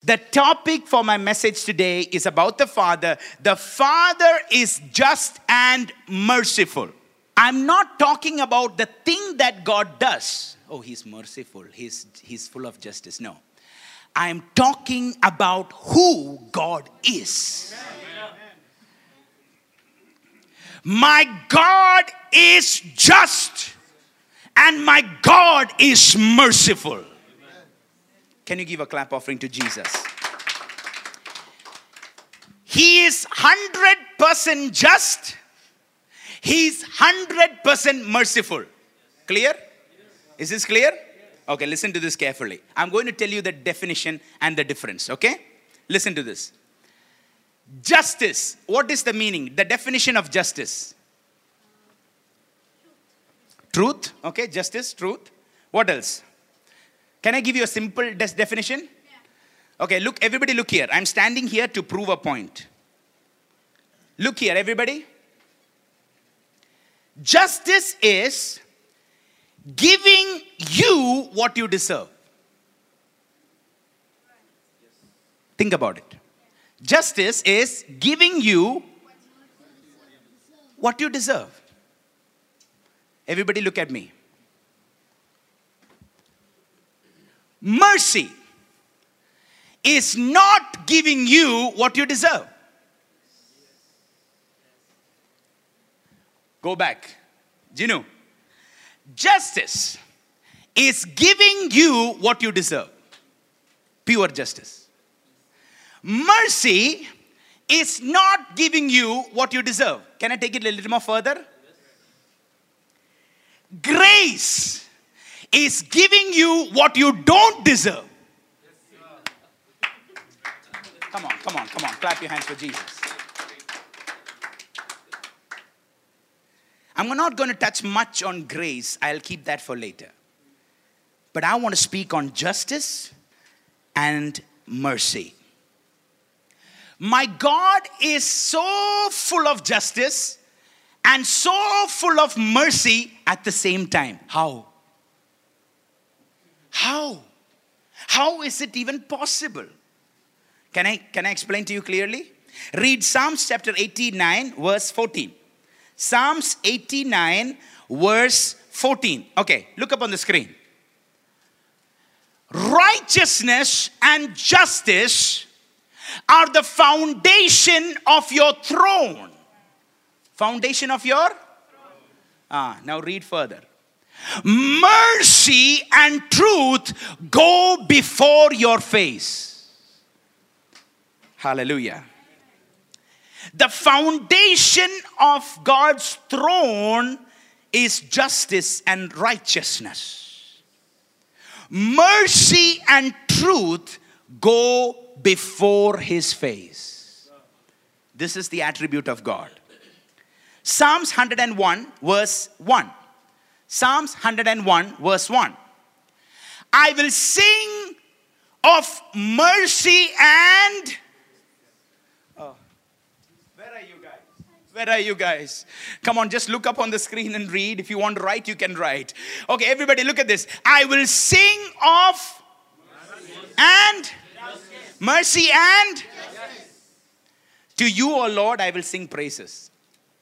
The topic for my message today is about the Father. The Father is just and merciful. I'm not talking about the thing that God does. Oh, he's merciful. He's full of justice. No. I'm talking about who God is. Amen. My God is just and my God is merciful. Amen. Can you give a clap offering to Jesus? He is 100% just. He's 100% merciful. Clear? Is this clear? Okay, listen to this carefully. I'm going to tell you the definition and the difference, okay? Listen to this. Justice. What is the meaning? The definition of justice. Truth. Okay, justice, truth. What else? Can I give you a simple definition? Okay, look, everybody look here. I'm standing here to prove a point. Look here, everybody. Justice is giving you what you deserve. Think about it. Justice is giving you what you deserve. Everybody look at me. Mercy is not giving you what you deserve. Go back. Ginu. Justice is giving you what you deserve. Pure justice. Mercy is not giving you what you deserve. Can I take it a little more further? Grace is giving you what you don't deserve. Come on. Clap your hands for Jesus. I'm not going to touch much on grace. I'll keep that for later. But I want to speak on justice and mercy. My God is so full of justice and so full of mercy at the same time. How? How is it even possible? Can I explain to you clearly? Read Psalms chapter 89, verse 14. Psalms 89, verse 14. Okay, look up on the screen. Righteousness and justice are the foundation of your throne. Foundation of your? Now read further. Mercy and truth go before your face. Hallelujah. The foundation of God's throne is justice and righteousness. Mercy and truth go before his face. This is the attribute of God. Psalms 101 verse 1. Psalms 101 verse 1. I will sing of mercy and... Where are you guys? Come on, just look up on the screen and read. If you want to write, you can write. Okay, everybody look at this. I will sing of and mercy and to you, O Lord, I will sing praises.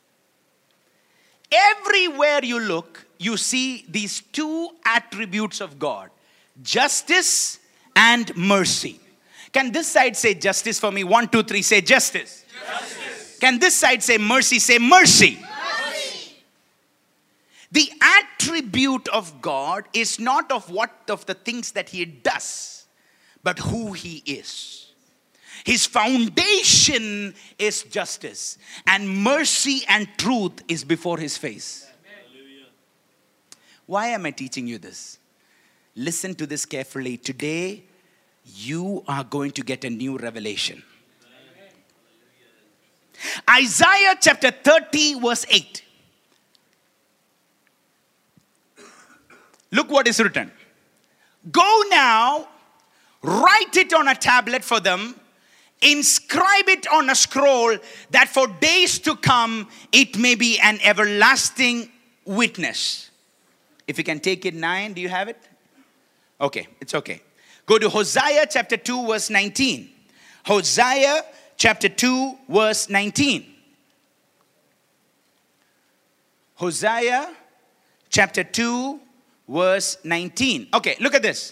Everywhere you look, you see these two attributes of God. Justice and mercy. Can this side say justice for me? 1, 2, 3, say justice. Justice. Can this side say mercy? Say mercy. Mercy. The attribute of God is not of the things that he does, but who he is. His foundation is justice, and mercy and truth is before his face. Amen. Why am I teaching you this? Listen to this carefully. Today, you are going to get a new revelation. Isaiah chapter 30 verse 8. Look what is written. Go now, write it on a tablet for them, inscribe it on a scroll, that for days to come it may be an everlasting witness. If you can take it 9, do you have it? Okay, it's okay. Go to Hosea chapter 2 verse 19. Hosea chapter 2 verse 19. Hosea chapter 2 verse 19. Okay, look at this.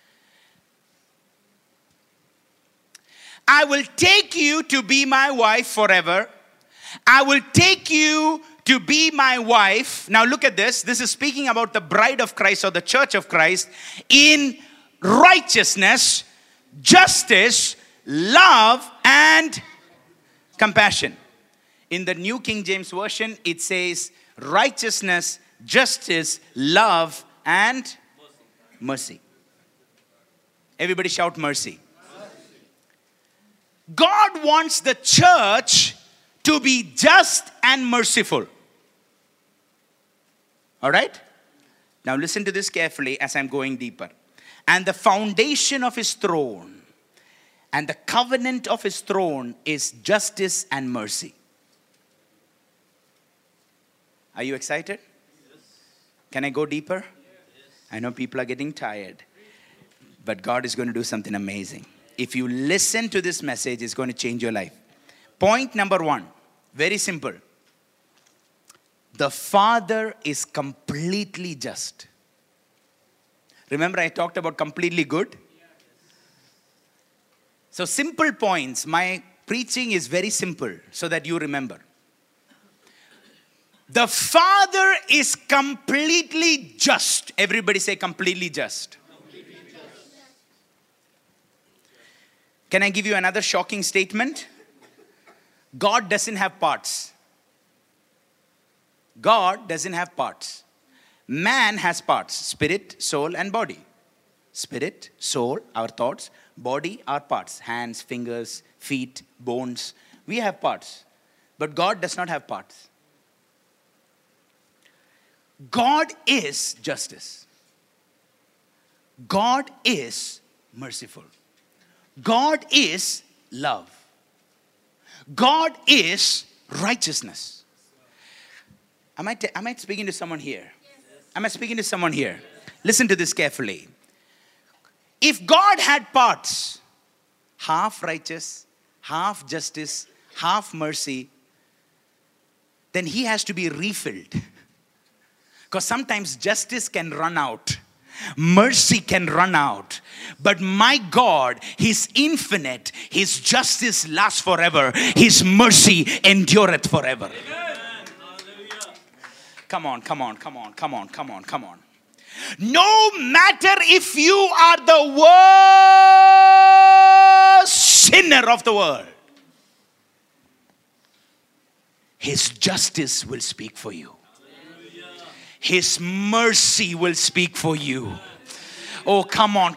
I will take you to be my wife forever. I will take you to be my wife. Now look at this. This is speaking about the bride of Christ or the church of Christ in righteousness, justice, love, and compassion. In the New King James Version, it says righteousness, justice, love, and mercy. Everybody shout mercy. God wants the church to be just and merciful. All right? Now listen to this carefully as I'm going deeper. And the foundation of his throne and the covenant of his throne is justice and mercy. Are you excited? Yes. Can I go deeper? Yes. I know people are getting tired, but God is going to do something amazing. If you listen to this message, it's going to change your life. Point number 1, very simple. The Father is completely just. Remember I talked about completely good? So simple points. My preaching is very simple so that you remember. The Father is completely just. Everybody say completely just. Completely just. Can I give you another shocking statement? God doesn't have parts. God doesn't have parts. Man has parts: spirit, soul, and body. Spirit, soul, our thoughts. Body, our parts: hands, fingers, feet, bones. We have parts. But God does not have parts. God is justice. God is merciful. God is love. God is righteousness. Am I speaking to someone here? Yes. Am I speaking to someone here? Yes. Listen to this carefully. If God had parts, half righteous, half justice, half mercy, then he has to be refilled. Because sometimes justice can run out. Mercy can run out. But my God, he's infinite. His justice lasts forever. His mercy endureth forever. Amen. Come on. No matter if you are the worst sinner of the world, his justice will speak for you. His mercy will speak for you. Oh, come on.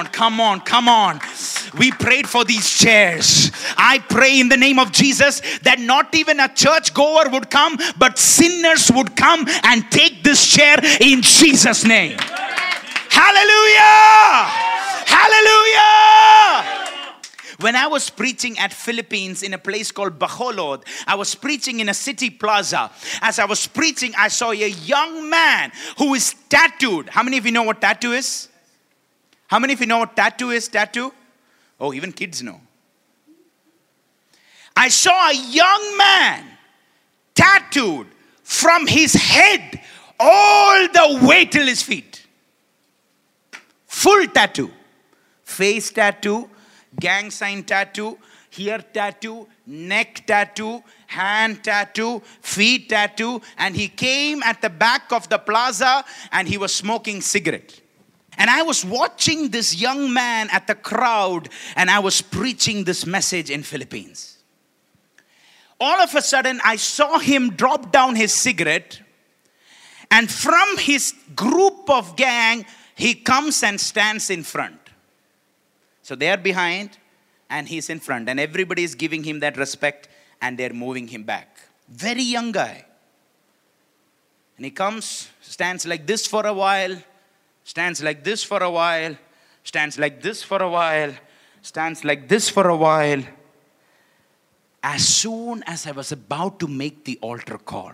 We prayed for these chairs. I pray in the name of Jesus that not even a churchgoer would come, but sinners would come and take this chair in Jesus' name. Hallelujah! Hallelujah! When I was preaching at Philippines in a place called Bacolod, I was preaching in a city plaza. As I was preaching, I saw a young man who is tattooed. How many of you know what tattoo is? How many of you know what tattoo is? Tattoo? Oh, even kids know. I saw a young man tattooed from his head all the way till his feet. Full tattoo. Face tattoo, gang sign tattoo, ear tattoo, neck tattoo, hand tattoo, feet tattoo. And he came at the back of the plaza and he was smoking cigarette. And I was watching this young man at the crowd and I was preaching this message in Philippines. All of a sudden, I saw him drop down his cigarette, and from his group of gang, he comes and stands in front. So they are behind and he's in front, and everybody is giving him that respect and they're moving him back. Very young guy. And he comes, stands like this for a while, stands like this for a while, stands like this for a while, stands like this for a while. As soon as I was about to make the altar call,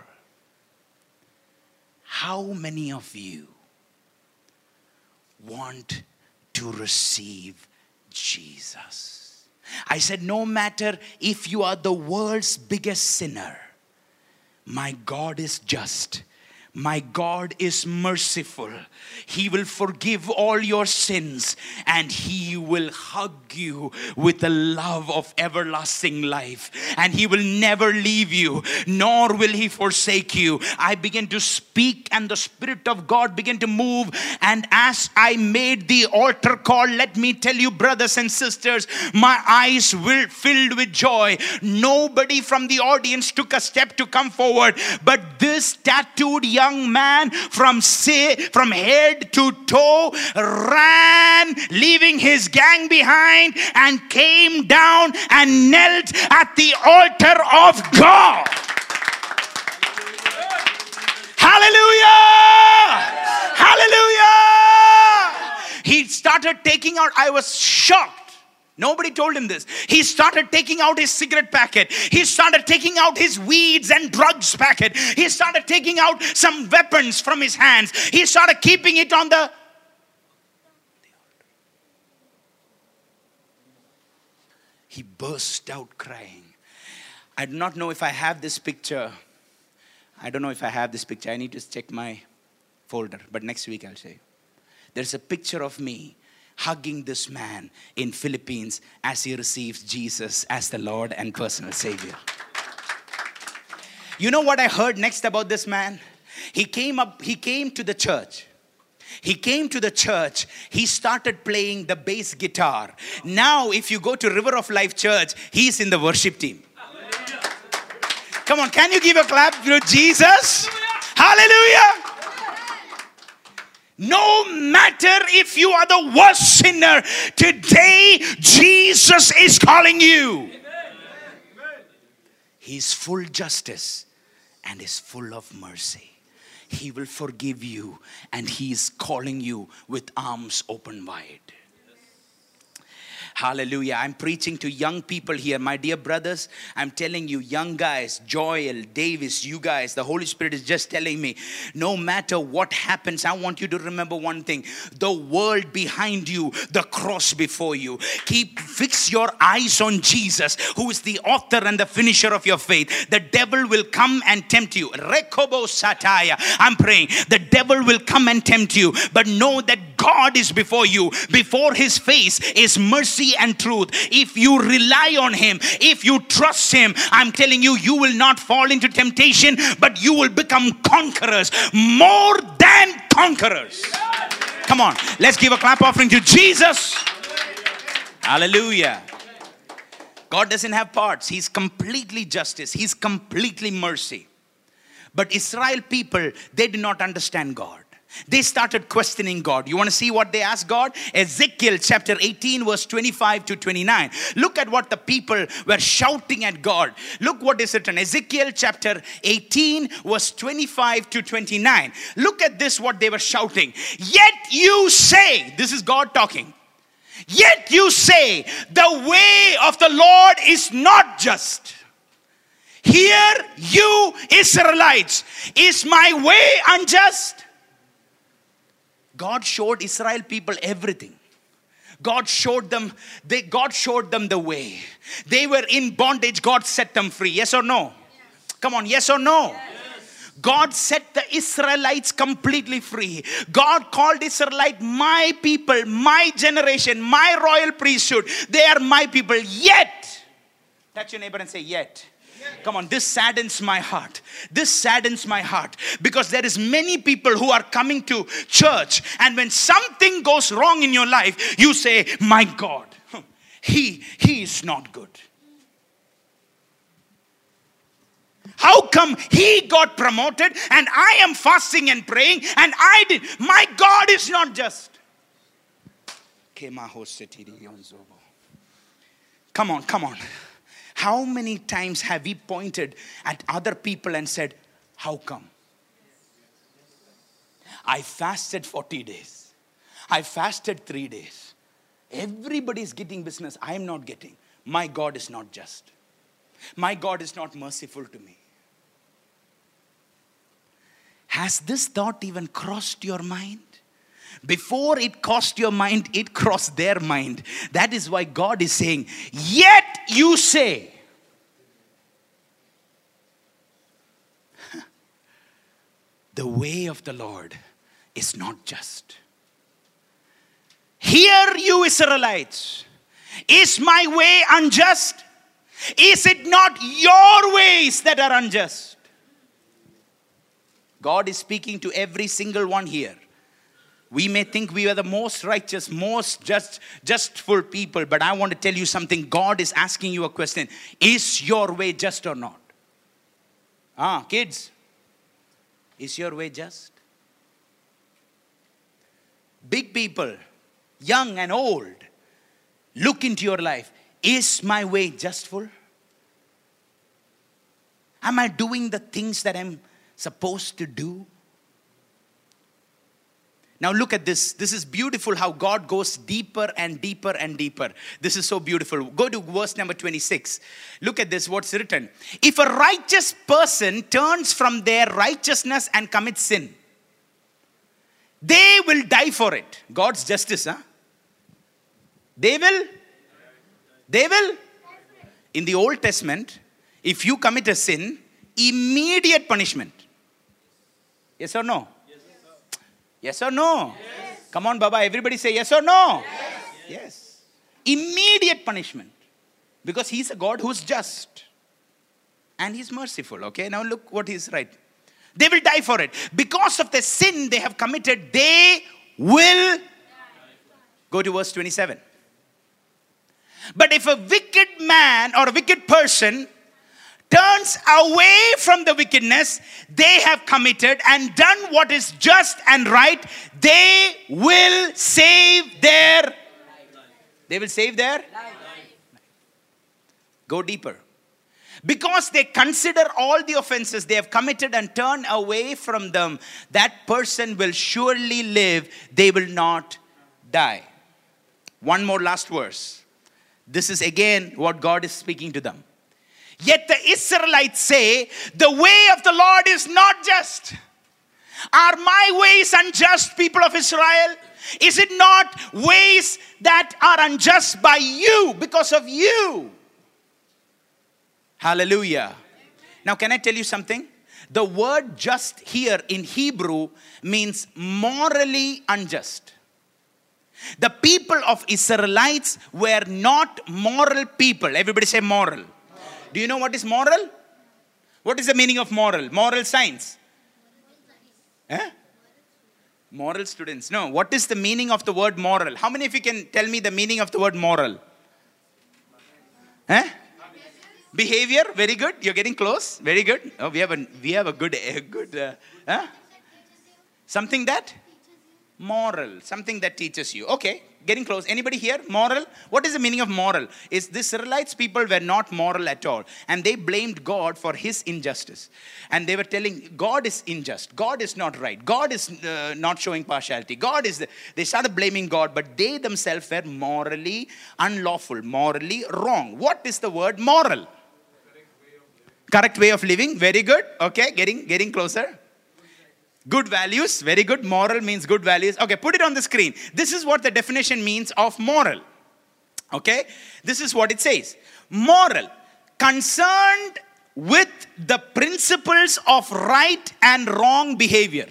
how many of you want to to receive Jesus. I said, no matter if you are the world's biggest sinner, my God is just. My God is merciful. He will forgive all your sins and He will hug you with the love of everlasting life. And He will never leave you, nor will He forsake you. I began to speak and the Spirit of God began to move. And as I made the altar call, let me tell you, brothers and sisters, my eyes were filled with joy. Nobody from the audience took a step to come forward, but this tattooed young man from head to toe ran, leaving his gang behind, and came down and knelt at the altar of God. Hallelujah! Hallelujah! He started taking out, I was shocked. Nobody told him this. He started taking out his cigarette packet. He started taking out his weeds and drugs packet. He started taking out some weapons from his hands. He started keeping it on the... He burst out crying. I do not know if I have this picture. I don't know if I have this picture. I need to check my folder. But next week I'll show you. There's a picture of me hugging this man in Philippines as he receives Jesus as the Lord and personal Savior. You know what I heard next about this man? He came to the church. He came to the church. He started playing the bass guitar. Now, if you go to River of Life Church, he's in the worship team. Come on, can you give a clap to Jesus? Hallelujah! No matter if you are the worst sinner, today Jesus is calling you. He's full justice and is full of mercy. He will forgive you and He is calling you with arms open wide. Hallelujah. I'm preaching to young people here. My dear brothers, I'm telling you, young guys, Joel, Davis, you guys, the Holy Spirit is just telling me, no matter what happens, I want you to remember one thing. The world behind you, the cross before you. Fix your eyes on Jesus, who is the author and the finisher of your faith. The devil will come and tempt you. Rekobo Sataya. I'm praying. The devil will come and tempt you, but know that God is before you. Before His face is mercy and truth. If you rely on Him, if you trust Him, I'm telling you, you will not fall into temptation, but you will become conquerors, more than conquerors. Come on, let's give a clap offering to Jesus. Hallelujah. God doesn't have parts. He's completely justice. He's completely mercy. But Israel people, they did not understand God. They started questioning God. You want to see what they asked God? Ezekiel chapter 18 verse 25 to 29. Look at what the people were shouting at God. Look what is written. Ezekiel chapter 18 verse 25 to 29. Look at this, what they were shouting. Yet you say, this is God talking. Yet you say, the way of the Lord is not just. Hear you Israelites, is my way unjust? God showed Israel people everything. God showed them the way. They were in bondage. God set them free. Yes or no? Yes. Come on, yes or no? Yes. God set the Israelites completely free. God called Israelite my people, my generation, my royal priesthood. They are my people. Yet, touch your neighbor and say, yet. Come on, this saddens my heart. This saddens my heart because there is many people who are coming to church, and when something goes wrong in your life, you say, my God, he is not good. How come he got promoted and I am fasting and praying and I did? My God is not just. Come on. How many times have we pointed at other people and said, how come? I fasted 40 days. I fasted 3 days. Everybody's getting business. I am not getting. My God is not just. My God is not merciful to me. Has this thought even crossed your mind? Before it crossed your mind, it crossed their mind. That is why God is saying, yet you say. The way of the Lord is not just. Hear you Israelites, is my way unjust? Is it not your ways that are unjust? God is speaking to every single one here. We may think we are the most righteous, most justful people, but I want to tell you something. God is asking you a question. Is your way just or not? Kids, is your way just? Big people, young and old, look into your life. Is my way justful? Am I doing the things that I'm supposed to do? Now look at this. This is beautiful how God goes deeper and deeper and deeper. This is so beautiful. Go to verse number 26. Look at this, what's written. If a righteous person turns from their righteousness and commits sin, they will die for it. God's justice, huh? They will. In the Old Testament, if you commit a sin, immediate punishment. Yes or no? Yes or no? Yes. Come on, Baba. Everybody say yes or no? Yes. Immediate punishment. Because he's a God who's just. And he's merciful. Okay, now look what he's right. They will die for it. Because of the sin they have committed, they will. Go to verse 27. But if a wicked man or a wicked person turns away from the wickedness they have committed and done what is just and right, they will save their life. They will save their life. Go deeper. Because they consider all the offenses they have committed and turn away from them, that person will surely live. They will not die. One more last verse. This is again what God is speaking to them. Yet the Israelites say, the way of the Lord is not just. Are my ways unjust, people of Israel? Is it not ways that are unjust by you, because of you? Hallelujah. Now can I tell you something? The word just here in Hebrew means morally unjust. The people of Israelites were not moral people. Everybody say moral. Do you know what is moral? What is the meaning of moral? Moral science. Moral students. No, what is the meaning of the word moral? How many of you can tell me the meaning of the word moral? Behavior. Very good. You're getting close. Very good. Oh, we have a good something that moral, something that teaches you. Okay, getting close. Anybody here? Moral? What is the meaning of moral? Is the Israelites people were not moral at all. And they blamed God for his injustice. And they were telling, God is unjust. God is not right. God is not showing partiality. They started blaming God, but they themselves were morally unlawful, morally wrong. What is the word moral? Correct way of living. Very good. Okay, getting closer. Good values. Very good. Moral means good values. Okay, put it on the screen. This is what the definition means of moral. Okay, this is what it says. Moral, concerned with the principles of right and wrong behavior.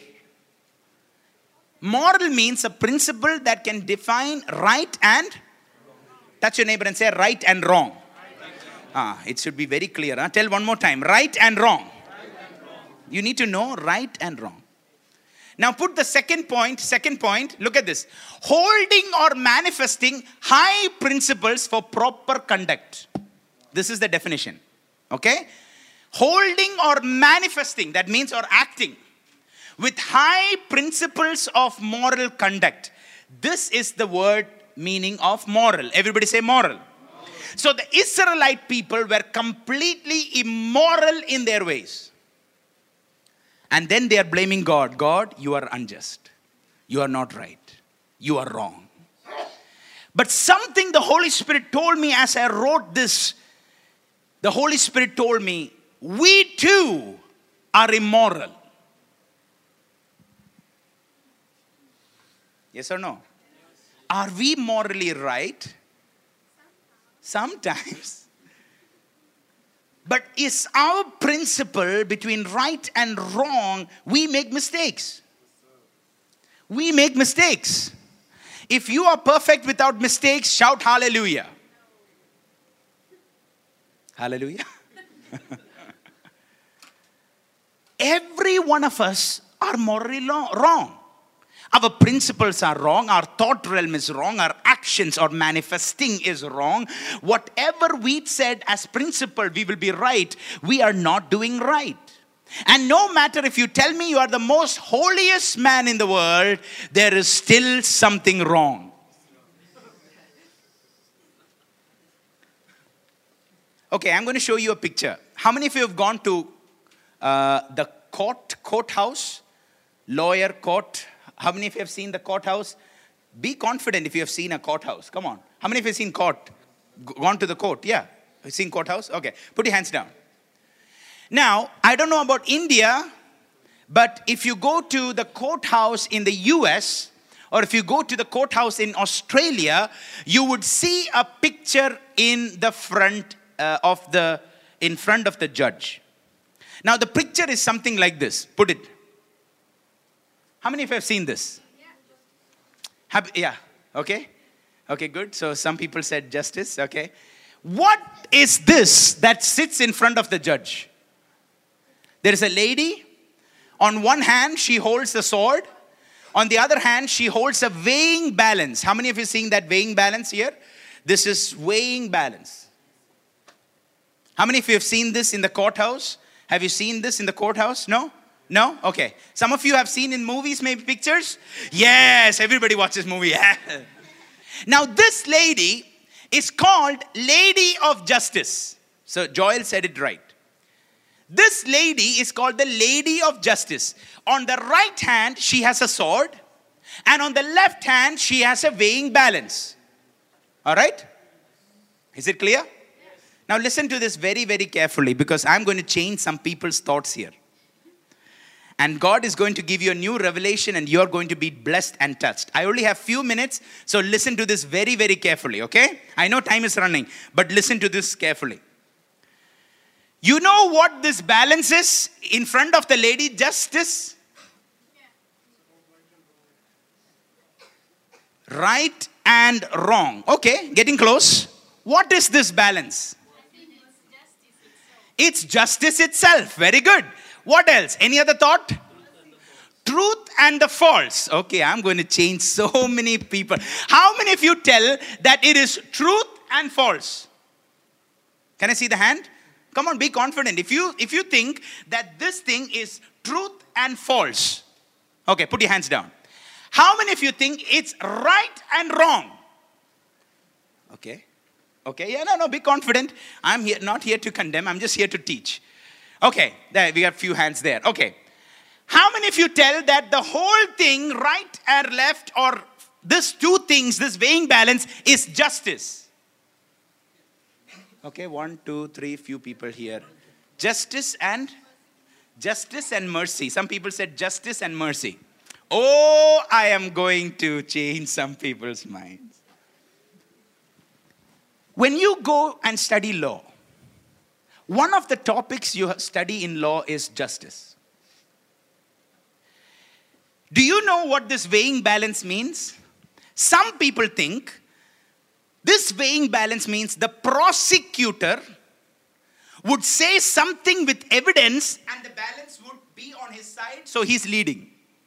Moral means a principle that can define right and, touch your neighbor and say right and wrong. It should be very clear. Tell one more time. Right and wrong. You need to know right and wrong. Now put the second point. Look at this. Holding or manifesting high principles for proper conduct. This is the definition. Okay? Holding or manifesting, that means or acting with high principles of moral conduct. This is the word meaning of moral. Everybody say moral. So the Israelite people were completely immoral in their ways. And then they are blaming God. God, you are unjust. You are not right. You are wrong. But something the Holy Spirit told me as I wrote this. The Holy Spirit told me, we too are immoral. Yes or no? Are we morally right? Sometimes. But is our principle between right and wrong, we make mistakes. We make mistakes. If you are perfect without mistakes, shout hallelujah. Hallelujah. Every one of us are morally wrong. Our principles are wrong. Our thought realm is wrong. Our actions or manifesting is wrong. Whatever we said as principle, we will be right. We are not doing right. And no matter if you tell me you are the most holiest man in the world, there is still something wrong. Okay, I'm going to show you a picture. How many of you have gone to the courthouse, lawyer court? How many of you have seen the courthouse? Be confident if you have seen a courthouse. Come on. How many of you have seen court? Gone to the court? Yeah. Have seen courthouse? Okay. Put your hands down. Now, I don't know about India, but if you go to the courthouse in the US, or if you go to the courthouse in Australia, you would see a picture in the front in front of the judge. Now, the picture is something like this. Put it. How many of you have seen this? Yeah. Okay. Okay, good. So some people said justice. Okay. What is this that sits in front of the judge? There is a lady. On one hand, she holds the sword. On the other hand, she holds a weighing balance. How many of you seen that weighing balance here? This is weighing balance. How many of you have seen this in the courthouse? Have you seen this in the courthouse? No? No? Okay. Some of you have seen in movies, maybe pictures? Yes, everybody watches movie. Now this lady is called Lady of Justice. So Joel said it right. This lady is called the Lady of Justice. On the right hand, she has a sword. And on the left hand, she has a weighing balance. All right? Is it clear? Yes. Now listen to this very, very carefully, because I'm going to change some people's thoughts here. And God is going to give you a new revelation, and you're going to be blessed and touched. I only have few minutes, so listen to this very, very carefully, okay? I know time is running, but listen to this carefully. You know what this balance is in front of the Lady Justice? Right and wrong. Okay, getting close. What is this balance? It's justice itself. Very good. What else? Any other thought? Truth and the false. Okay, I'm going to change so many people. How many of you tell that it is truth and false? Can I see the hand? Come on, be confident. If you think that this thing is truth and false. Okay, put your hands down. How many of you think it's right and wrong? Okay. Okay, yeah, no, be confident. I'm here, not here to condemn. I'm just here to teach. Okay, there, we have few hands there. Okay. How many of you tell that the whole thing, right and left, or this two things, this weighing balance, is justice? Okay, 1, 2, 3, few people here. Justice and mercy. Some people said justice and mercy. Oh, I am going to change some people's minds. When you go and study law, one of the topics you study in law is justice. Do you know what this weighing balance means? Some people think this weighing balance means the prosecutor would say something with evidence and the balance would be on his side, so he's leading.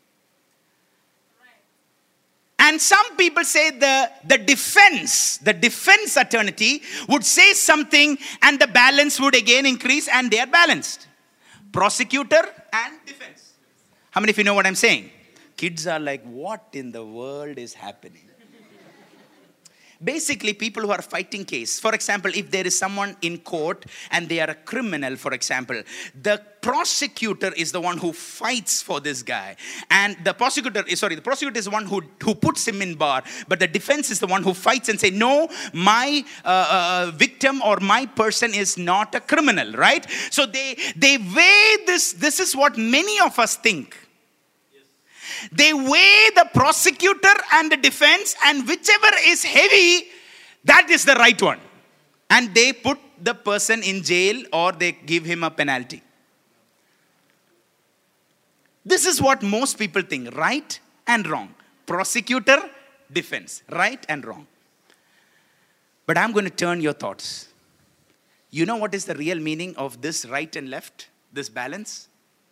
And some people say the defense attorney would say something and the balance would again increase and they are balanced. Prosecutor and defense. How many of you know what I'm saying? Kids are like, what in the world is happening? Basically, people who are fighting case. For example, if there is someone in court and they are a criminal, for example, the prosecutor is the one who fights for this guy. And the prosecutor is the one who puts him in bar. But the defense is the one who fights and say, no, my victim or my person is not a criminal, right? So they weigh this. This is what many of us think. They weigh the prosecutor and the defense, and whichever is heavy, that is the right one. And they put the person in jail or they give him a penalty. This is what most people think, right and wrong. Prosecutor, defense, right and wrong. But I'm going to turn your thoughts. You know what is the real meaning of this right and left, this balance?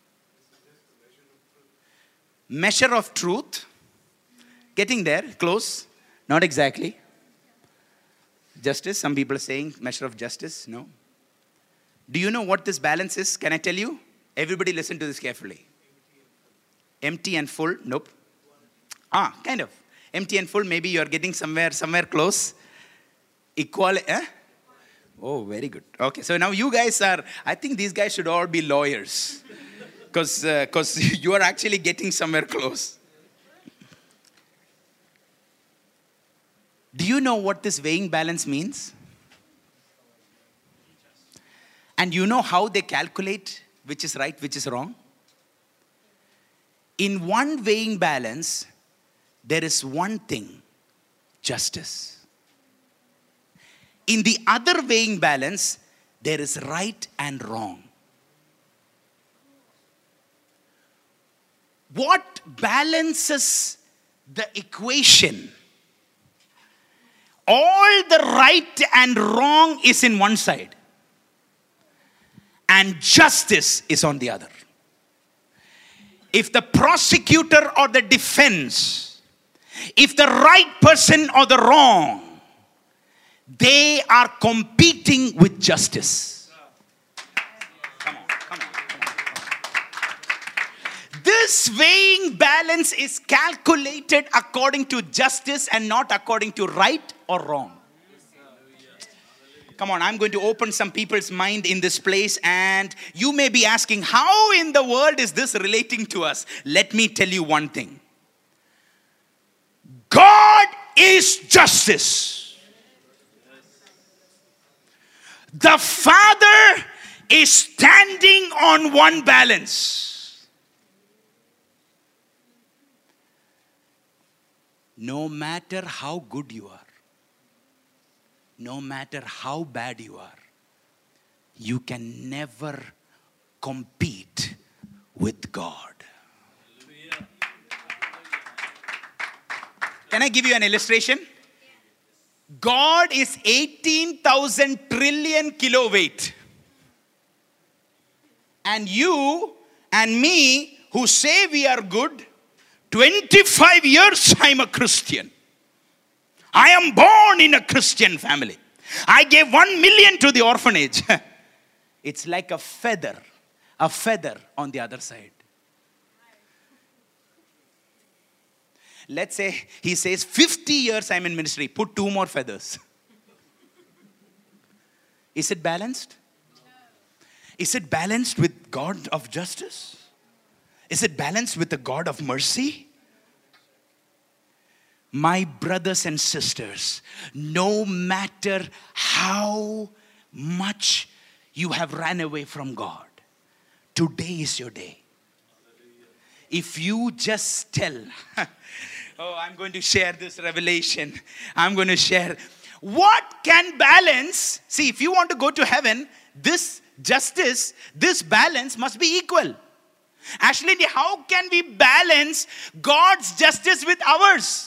Measure of truth. Getting there, close. Not exactly. Justice, some people are saying measure of justice. No. Do you know what this balance is? Can I tell you? Everybody listen to this carefully. Empty and full? Nope. Kind of. Empty and full, maybe you're getting somewhere close. Equal, Oh, very good. Okay, so now you guys are, I think these guys should all be lawyers. Because you are actually getting somewhere close. Do you know what this weighing balance means? And you know how they calculate which is right, which is wrong? In one weighing balance, there is one thing, justice. In the other weighing balance, there is right and wrong. What balances the equation? All the right and wrong is in one side, and justice is on the other. If the prosecutor or the defense, if the right person or the wrong, they are competing with justice. Come on. This weighing balance is calculated according to justice and not according to right or wrong. Come on, I'm going to open some people's mind in this place, and you may be asking, how in the world is this relating to us? Let me tell you one thing. God is justice. The Father is standing on one balance. No matter how good you are, no matter how bad you are, you can never compete with God. Can I give you an illustration? God is 18,000 trillion kilo weight. And you and me who say we are good, 25 years I'm a Christian. I am born in a Christian family. I gave 1 million to the orphanage. It's like a feather on the other side. Let's say he says 50 years I'm in ministry, put 2 more feathers. Is it balanced? Is it balanced with God of justice? Is it balanced with the God of mercy? My brothers and sisters, no matter how much you have ran away from God, today is your day. If you just tell, I'm going to share this revelation. I'm going to share. What can balance? See, if you want to go to heaven, this justice, this balance must be equal. Actually, how can we balance God's justice with ours?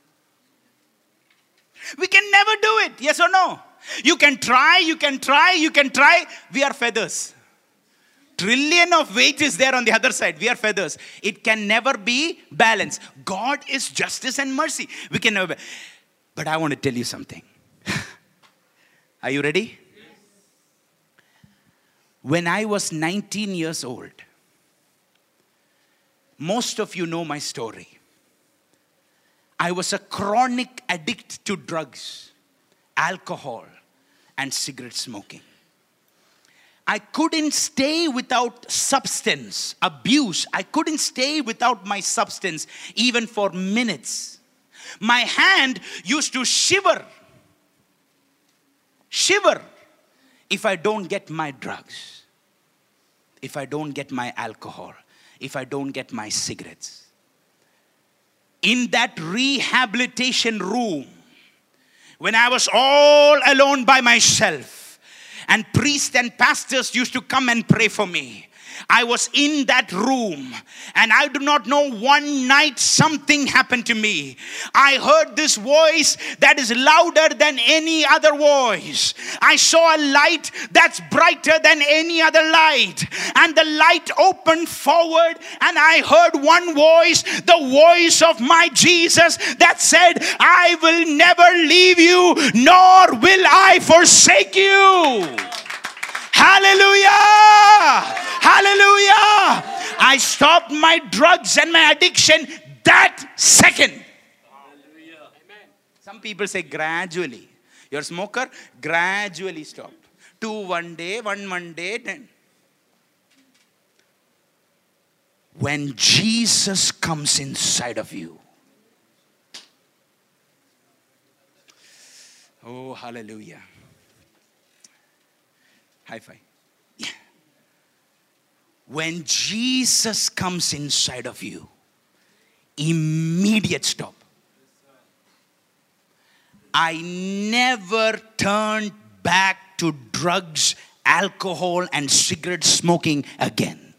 We can never do it. Yes or no? You can try. We are feathers. Trillion of weight is there on the other side. We are feathers. It can never be balanced. God is justice and mercy. We can never. But I want to tell you something. Are you ready? Yes. When I was 19 years old, most of you know my story. I was a chronic addict to drugs, alcohol, and cigarette smoking. I couldn't stay without substance abuse. I couldn't stay without my substance even for minutes. My hand used to shiver if I don't get my drugs, if I don't get my alcohol, if I don't get my cigarettes. in that rehabilitation room, when I was all alone by myself, and priests and pastors used to come and pray for me, I was in that room, and I do not know, one night something happened to me. I heard this voice that is louder than any other voice. I saw a light that's brighter than any other light, and the light opened forward, and I heard one voice, the voice of my Jesus, that said, I will never leave you, nor will I forsake you. Hallelujah! Hallelujah! I stopped my drugs and my addiction that second. Hallelujah. Some people say gradually. You're a smoker, gradually stop. 2 one day, 10. When Jesus comes inside of you. Oh, hallelujah. High five. Yeah. When Jesus comes inside of you, immediate stop. I never turned back to drugs, alcohol, and cigarette smoking again.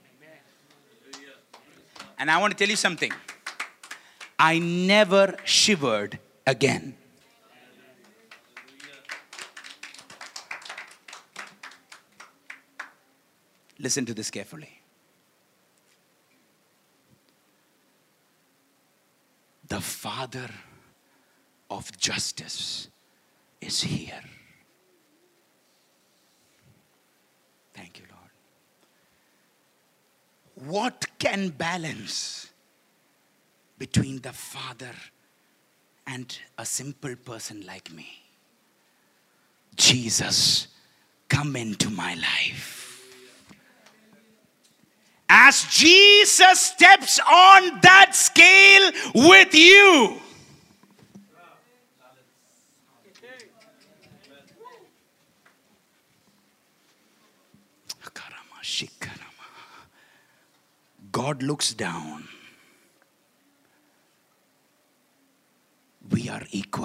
And I want to tell you something. I never shivered again. Listen to this carefully. The Father of justice is here. Thank you, Lord. What can balance between the Father and a simple person like me? Jesus, come into my life. As Jesus steps on that scale with you, God looks down. We are equal.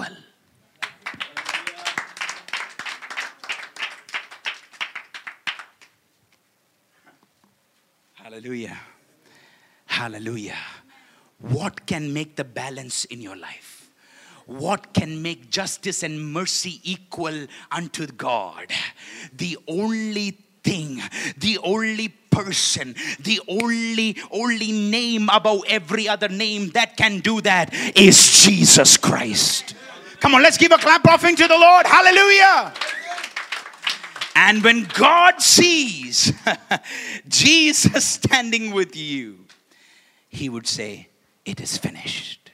Hallelujah. Hallelujah. What can make the balance in your life? What can make justice and mercy equal unto God? The only thing, the only person, the only name above every other name that can do that is Jesus Christ. Come on, let's give a clap offering to the Lord. Hallelujah. And when God sees Jesus standing with you, he would say, it is finished.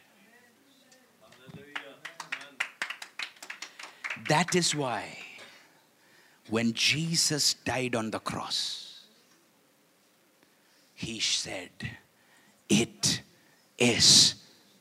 That is why when Jesus died on the cross, he said, it is.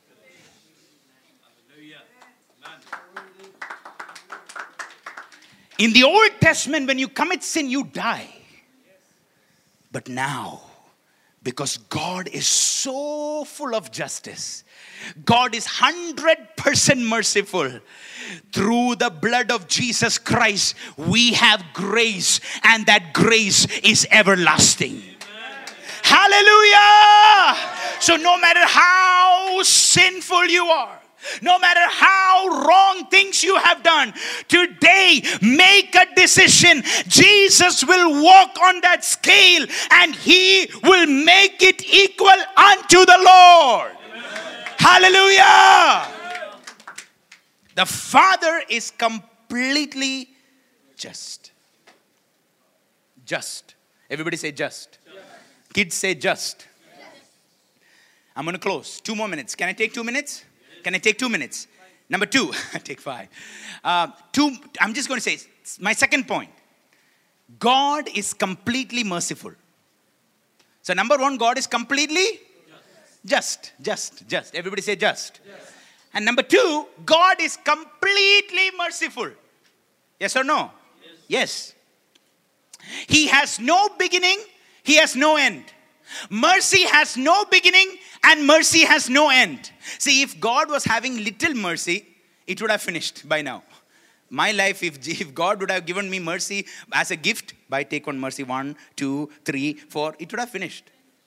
In the Old Testament, when you commit sin, you die. But now, because God is so full of justice, God is 100% merciful. Through the blood of Jesus Christ, we have grace, and that grace is everlasting. Hallelujah! So no matter how sinful you are, no matter how wrong things you have done, today make a decision. Jesus will walk on that scale and he will make it equal unto the Lord. Amen. Hallelujah. Amen. The Father is completely just. Just. Everybody say just. Kids say just. I'm going to close. 2 more minutes. Can I take 2 minutes? Can I take 2 minutes? Number 2, take 5. I'm just going to say, my second point. God is completely merciful. So number 1, God is completely just. Everybody say just. And number 2, God is completely merciful. Yes or no? Yes. He has no beginning. He has no end. Mercy has no beginning and mercy has no end. See, if God was having little mercy, it would have finished by now. My life, if God would have given me mercy as a gift, by take on mercy 1, 2, 3, 4, it would have finished.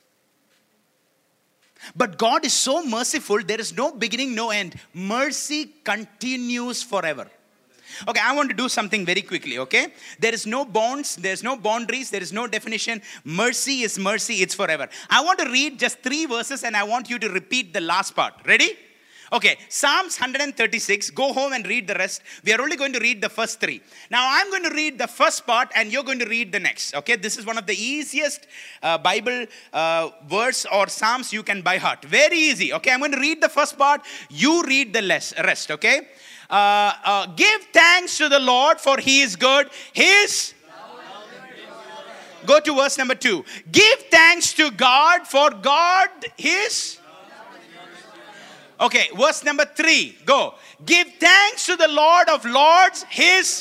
But God is so merciful, there is no beginning, no end. Mercy continues forever. Okay, I want to do something very quickly, okay? There is no bonds, there is no boundaries, there is no definition. Mercy is mercy, it's forever. I want to read just 3 verses and I want you to repeat the last part. Ready? Okay, Psalms 136. Go home and read the rest. We are only going to read the first 3. Now, I'm going to read the first part and you're going to read the next. Okay, this is one of the easiest Bible verse or Psalms you can by heart. Very easy. Okay, I'm going to read the first part. You read the rest, okay? Give thanks to the Lord for He is good. Go to verse number 2. Give thanks to God for God is. Okay, verse number 3. Go. Give thanks to the Lord of Lords. His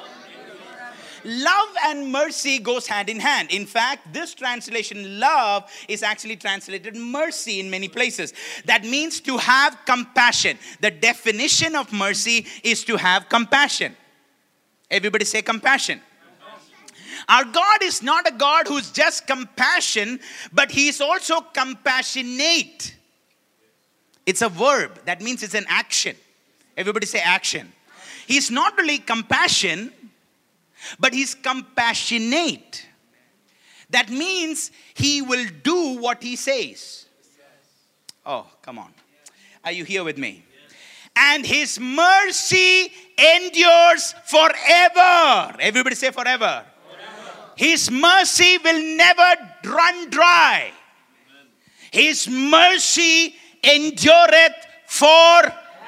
love and mercy goes hand in hand. In fact, this translation, love, is actually translated mercy in many places. That means to have compassion. The definition of mercy is to have compassion. Everybody say compassion. Our God is not a God who's just compassion, but He is also compassionate. It's a verb. That means it's an action. Everybody say action. He's not really compassion, but He's compassionate. That means He will do what He says. Oh, come on. Are you here with me? And His mercy endures forever. Everybody say forever. His mercy will never run dry. His mercy endureth for.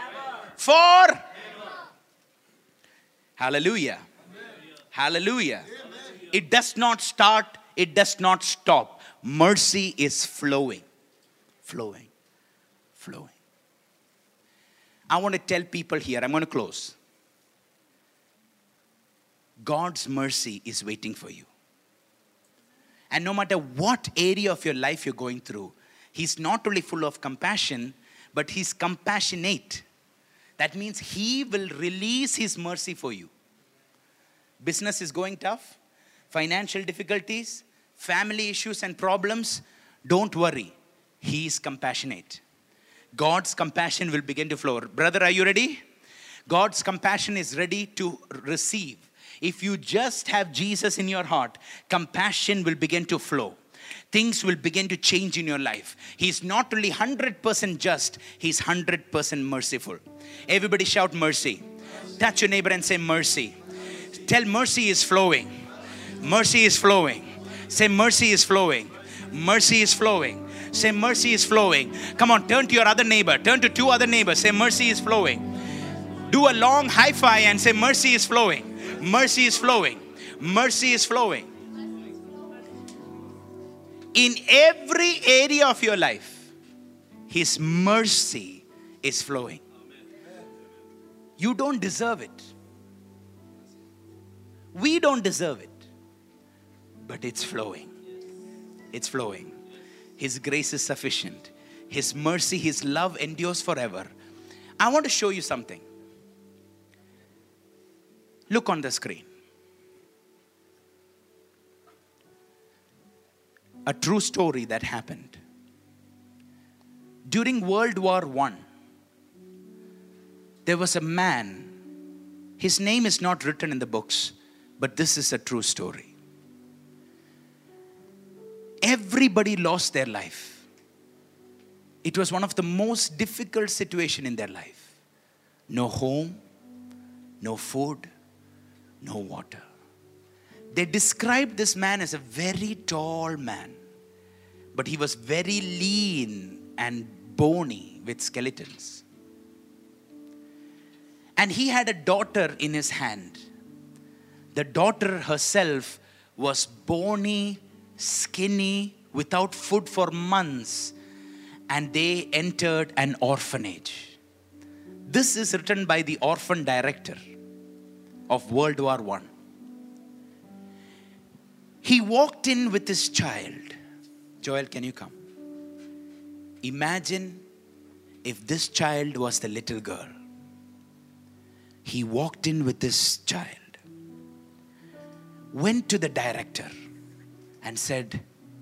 Hallelujah. Hallelujah. It does not start. It does not stop. Mercy is flowing. Flowing. Flowing. I want to tell people here, I'm going to close. God's mercy is waiting for you. And no matter what area of your life you're going through, He's not only full of compassion, but He's compassionate. That means He will release His mercy for you. Business is going tough, financial difficulties, family issues and problems. Don't worry. He is compassionate. God's compassion will begin to flow. Brother, are you ready? God's compassion is ready to receive. If you just have Jesus in your heart, compassion will begin to flow. Things will begin to change in your life. He's not only 100% just, He's 100% merciful. Everybody shout mercy. Touch your neighbor and say mercy. Tell mercy is flowing. Mercy is flowing. Say mercy is flowing. Mercy is flowing. Say mercy is flowing. Come on, turn to your other neighbor. Turn to 2 other neighbors. Say mercy is flowing. Do a long high five and say mercy is flowing. Mercy is flowing. Mercy is flowing. In every area of your life, His mercy is flowing. You don't deserve it. We don't deserve it. But it's flowing. It's flowing. His grace is sufficient. His mercy, His love endures forever. I want to show you something. Look on the screen. A true story that happened. During World War I, there was a man. His name is not written in the books, but this is a true story. Everybody lost their life. It was one of the most difficult situations in their life. No home, no food, no water. They described this man as a very tall man, but he was very lean and bony with skeletons. And he had a daughter in his hand. The daughter herself was bony, skinny, without food for months, and they entered an orphanage. This is written by the orphan director of World War I. He walked in with his child. Joel, can you come? Imagine if this child was the little girl. He walked in with this child, went to the director and said,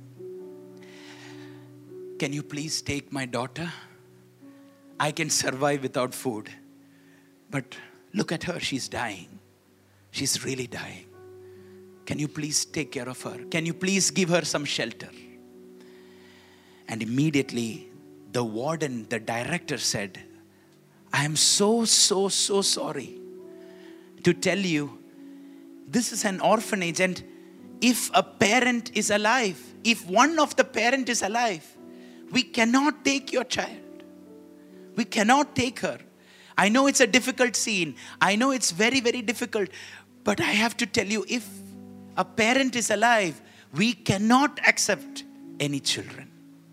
"Can you please take my daughter? I can survive without food. But look at her, she's dying. She's really dying. Can you please take care of her? Can you please give her some shelter?" And immediately the warden, the director said, "I am so sorry to tell you, this is an orphanage, and if a parent is alive, if one of the parent is alive, we cannot take your child. We cannot take her. I know it's a difficult scene. I know it's very, very difficult. But I have to tell you, if a parent is alive, we cannot accept any children."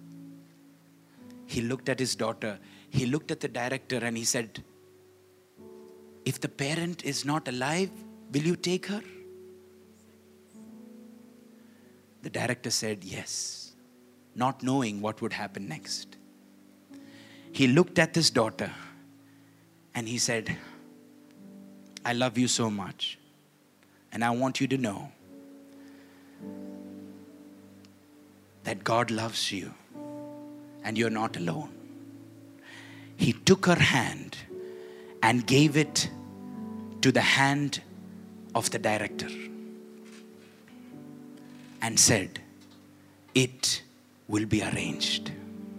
He looked at his daughter. He looked at the director and he said, "If the parent is not alive, will you take her?" The director said yes, not knowing what would happen next. He looked at his daughter and he said, "I love you so much. And I want you to know that God loves you and you're not alone." He took her hand and gave it to the hand of the director and said, "It will be arranged."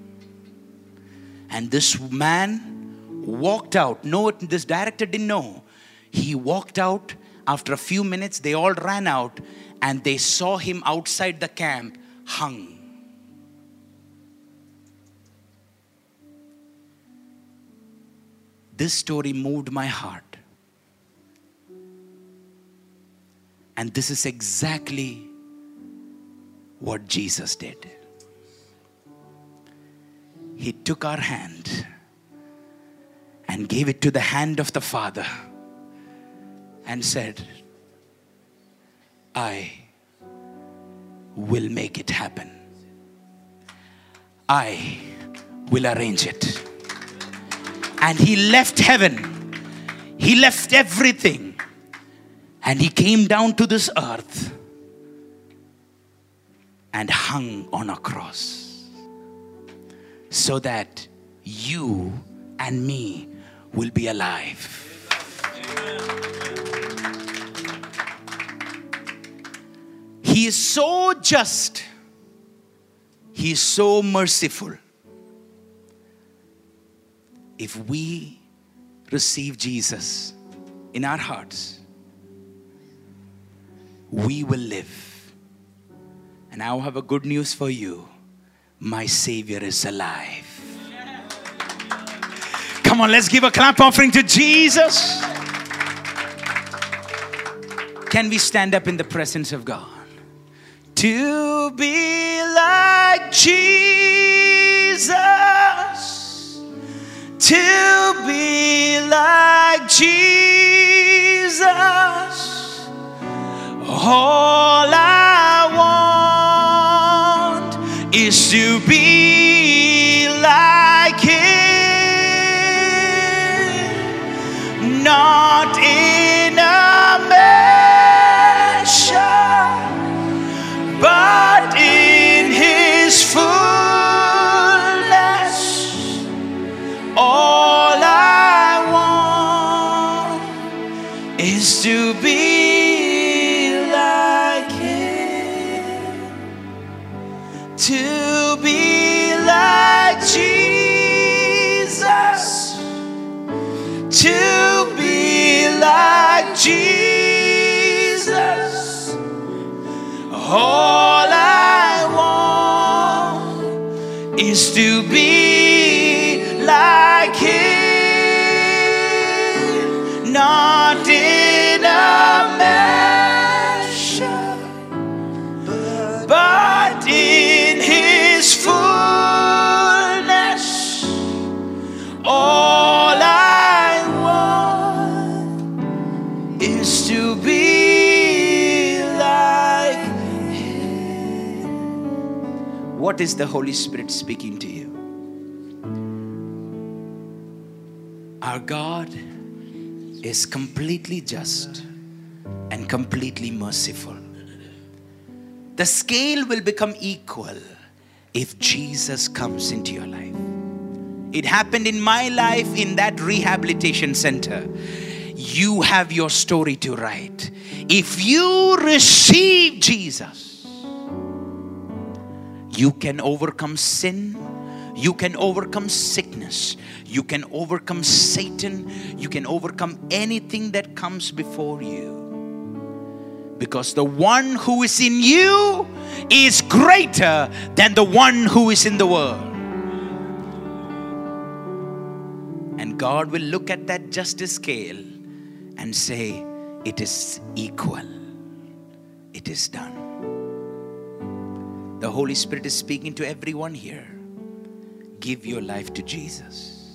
And this man walked out. No, this director didn't know. He walked out. After a few minutes, they all ran out and they saw him outside the camp, hung. This story moved my heart. And this is exactly what Jesus did. He took our hand and gave it to the hand of the Father and said, "I will make it happen. I will arrange it." And he left heaven. He left everything. And he came down to this earth and hung on a cross so that you and me will be alive. He is so just. He is so merciful. If we receive Jesus in our hearts, we will live. And I have a good news for you. My Savior is alive. Come on, let's give a clap offering to Jesus. Can we stand up in the presence of God? To be like Jesus, to be like Jesus, all I want is to be like Him, not in a measure, but in His fullness. All I want is to be like Him, to be like Jesus, to be like Jesus. All I want is to be like Him, not in a measure, but in His fullness. All I want is to be like Him. What is the Holy Spirit speaking to you? Our God is completely just and completely merciful. The scale will become equal if Jesus comes into your life. It happened in my life in that rehabilitation center. You have your story to write. If you receive Jesus, you can overcome sin. You can overcome sickness. You can overcome Satan. You can overcome anything that comes before you. Because the one who is in you is greater than the one who is in the world. And God will look at that justice scale and say, it is equal. It is done. The Holy Spirit is speaking to everyone here. Give your life to Jesus.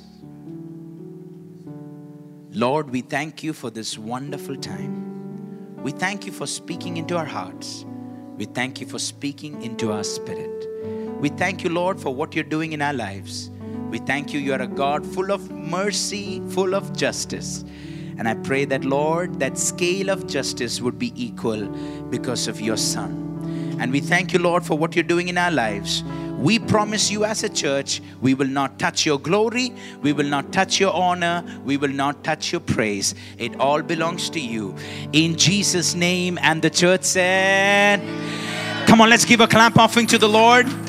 Lord, we thank you for this wonderful time. We thank you for speaking into our hearts. We thank you for speaking into our spirit. We thank you, Lord, for what you're doing in our lives. We thank you, you are a God full of mercy, full of justice. And I pray that, Lord, that scale of justice would be equal because of your Son. And we thank you, Lord, for what you're doing in our lives. We promise you as a church, we will not touch your glory. We will not touch your honor. We will not touch your praise. It all belongs to you. In Jesus' name. And the church said, come on, let's give a clap offering to the Lord.